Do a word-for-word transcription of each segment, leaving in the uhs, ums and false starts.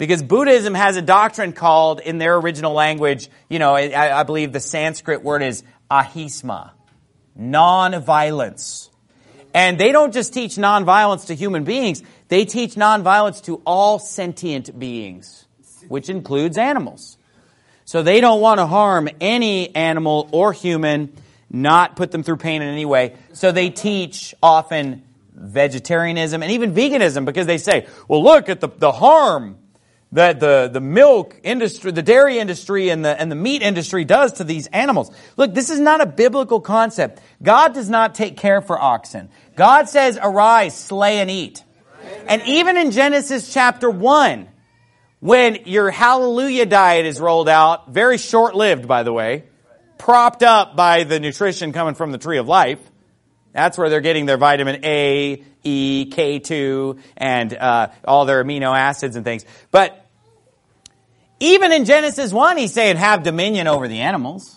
Because Buddhism has a doctrine called, in their original language, you know, I, I believe the Sanskrit word is ahisma, non-violence. And they don't just teach non-violence to human beings, they teach non-violence to all sentient beings, which includes animals. So they don't want to harm any animal or human, not put them through pain in any way. So they teach often vegetarianism and even veganism, because they say, well, look at the, the harm that the, the milk industry, the dairy industry, and the, and the meat industry does to these animals. Look, this is not a biblical concept. God does not take care for oxen. God says, arise, slay, and eat. And even in Genesis chapter one, when your hallelujah diet is rolled out, very short-lived, by the way, propped up by the nutrition coming from the tree of life, that's where they're getting their vitamin A, E, K two, and uh, all their amino acids and things. But even in Genesis one, he's saying, have dominion over the animals.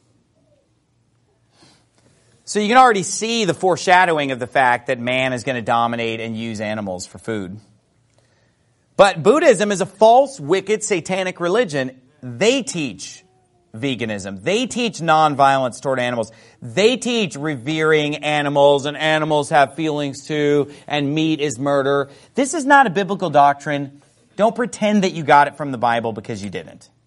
So you can already see the foreshadowing of the fact that man is going to dominate and use animals for food. But Buddhism is a false, wicked, satanic religion. They teach veganism. They teach nonviolence toward animals. They teach revering animals, and animals have feelings too, and meat is murder. This is not a biblical doctrine. Don't pretend that you got it from the Bible, because you didn't.